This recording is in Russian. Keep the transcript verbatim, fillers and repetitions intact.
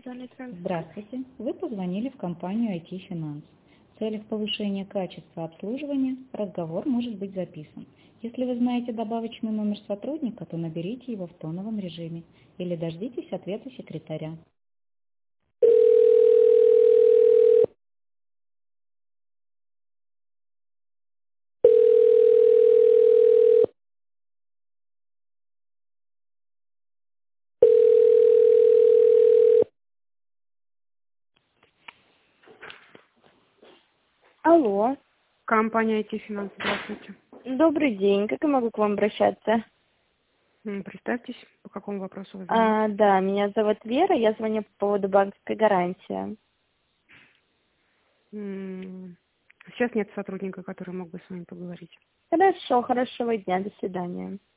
Здравствуйте. Вы позвонили в компанию ай ти Finance. В целях повышения качества обслуживания разговор может быть записан. Если вы знаете добавочный номер сотрудника, то наберите его в тоновом режиме или дождитесь ответа секретаря. Алло, Компания ай ти Finance, здравствуйте. добрый день. Как я могу к вам обращаться? М, Представьтесь, по какому вопросу вы звоните. А, да, меня зовут Вера, я звоню по поводу банковской гарантии. М, Сейчас нет сотрудника, который мог бы с вами поговорить. Хорошо, хорошего дня, до свидания.